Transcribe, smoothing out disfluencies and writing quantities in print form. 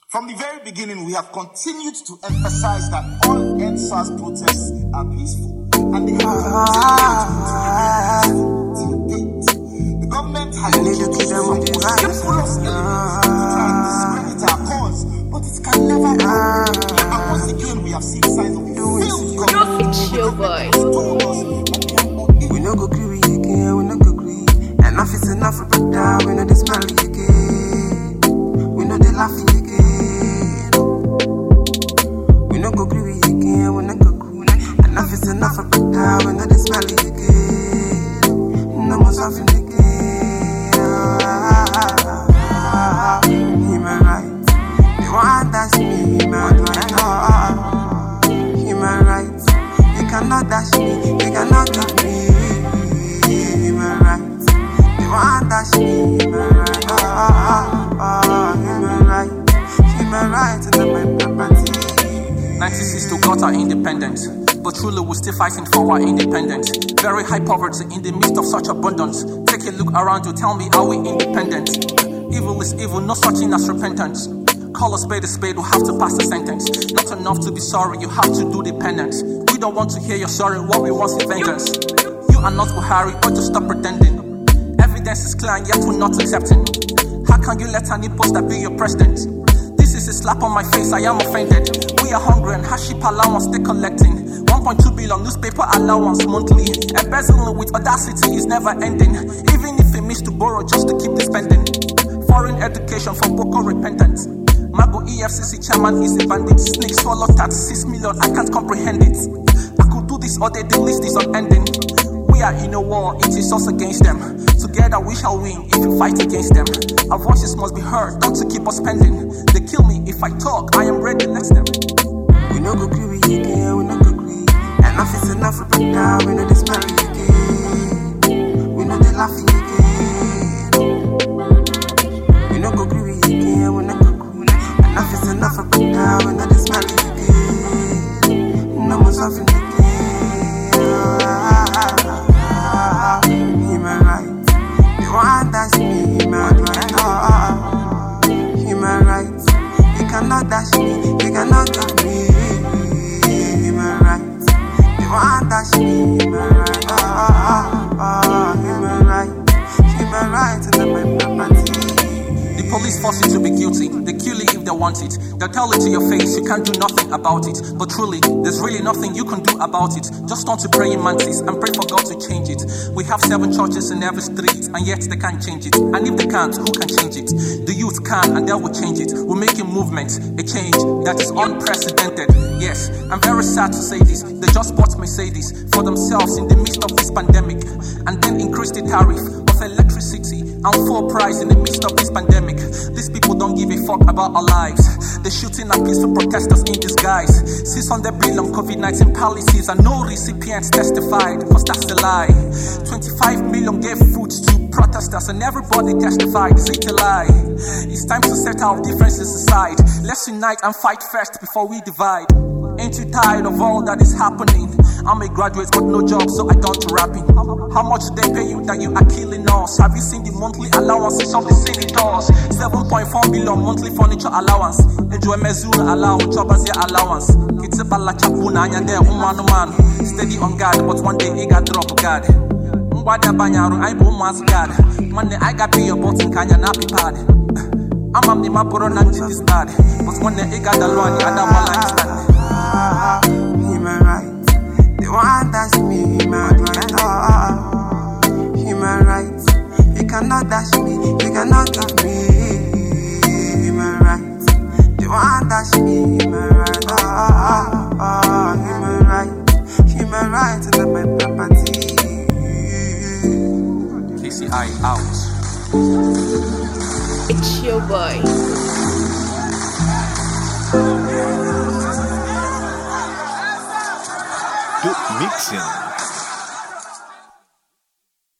From the very beginning, we have continued to emphasize that all EndSARS protests are peaceful, and they have continued to date. The government has introduced some scrupulous elements to try and discredit our cause, but it can never happen. And once again, we have seen signs of a failed government. It's your boy. We no go agree again, we no go agree. Enough is enough for brother, we know this marry again. We know they laugh again. We no go agree again, we no go agree. Enough is enough for brother, we know this marry again. No more suffering again. Human rights, they want dash me, human rights. Human rights, they cannot dash me, they cannot give me. Human rights, they want dash me, human rights. Human rights and my property. 96 still got our independence, but truly we're still fighting for our independence. Very high poverty in the midst of such abundance. Take a look around you, tell me, are we independent? Evil is evil, no such thing as repentance. Call a spade, we have to pass a sentence. Not enough to be sorry, you have to do the penance. We don't want to hear your sorry, what we want is vengeance. You are not Buhari, or just stop pretending. Evidence is clear and yet we're not accepting. How can you let an imposter be your president? This is a slap on my face, I am offended. We are hungry and hardship allowance they collecting. 1.2 billion newspaper allowance monthly. Embezzling with audacity is never ending. Even if he missed to borrow just to keep the spending. Foreign education for Boko repentance. Mago EFCC chairman is a bandit. Snake swallow 36 million, I can't comprehend it. I could do this all day, the list is unending. We are in a war, it is us against them. Together we shall win if we fight against them. Our voices must be heard, not to keep us pending. They kill me if I talk, I am ready, let them. We no go agree again, we no go agree. Enough is enough for brother, we know this marry again. We know they laugh again. We no go agree again, we no go agree. Enough is enough for brother, we know this marry again. No more suffering again. Human rights, they want dash me, human rights. Human rights, they cannot dash me, they cannot give me. Human rights, they want dash me, human rights. Human rights and my property. The police force you to be guilty, they kill you if they want it. They'll tell it to your face, you can't do nothing about it. But truly, there's really nothing you can do about it. Just turn to praying mantis and pray for God to change it. We have 7 churches in every street, and yet they can't change it. And if they can't, who can change it? The youth can, and they will change it. We're making movement, a change that is unprecedented. Yes, I'm very sad to say this. They just bought Mercedes for themselves in the midst of this pandemic, and then increased the tariff of electricity and full price in the midst of this pandemic. These people don't give a fuck about our lives. They're shooting at peaceful protesters in disguise. 600 billion COVID-19 policies and no recipients testified, cause that's a lie. 25 million gave food to protesters and everybody testified. Is it a lie? It's time to set our differences aside. Let's unite and fight first before we divide. Ain't you tired of all that is happening? I'm a graduate but no job, so I don't do rapping. How much do they pay you that you are killing us? Have you seen the monthly allowances of the senators? 7.4 billion monthly furniture allowance. Enjoy mezuna allowance, chobazia allowance. Kitibala chapuna anya there, man. Steady on guard, but one day he got drop guard. Mwada banyaru, I boom mas guard. Monday I got be a button kanya nappy pad. I'm the mapuro nanti this bad. But one day he got the law and the other one understand. Human rights, they want dash me, human rights. Human rights, they cannot dash me, they cannot give me. Human rights, they want dash me, human rights. Human rights and my property. KCI out. It's your boy. Mixing.